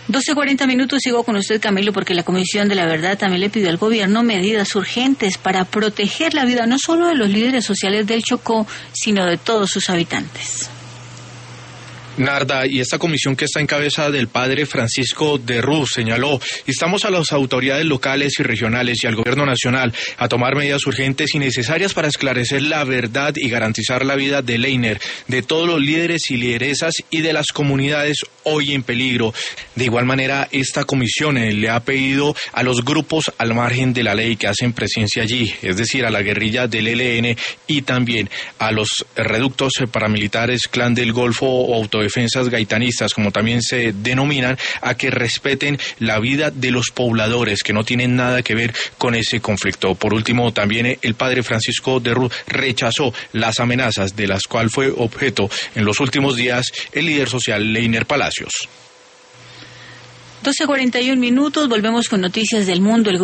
12:40, sigo con usted, Camilo, porque la Comisión de la Verdad también le pidió al gobierno medidas urgentes para proteger la vida no solo de los líderes sociales del Chocó, sino de todos sus habitantes. Narda, y esta comisión que está en cabeza del padre Francisco de Ruz señaló: instamos a las autoridades locales y regionales y al gobierno nacional a tomar medidas urgentes y necesarias para esclarecer la verdad y garantizar la vida de Leiner, de todos los líderes y lideresas y de las comunidades hoy en peligro. De igual manera, esta comisión le ha pedido a los grupos al margen de la ley que hacen presencia allí, es decir, a la guerrilla del ELN y también a los reductos paramilitares Clan del Golfo o autodefensas gaitanistas, como también se denominan, a que respeten la vida de los pobladores que no tienen nada que ver con ese conflicto. Por último, también el padre Francisco de Ruz rechazó las amenazas de las cuales fue objeto en los últimos días el líder social Leiner Palacios. 12:41, volvemos con noticias del mundo.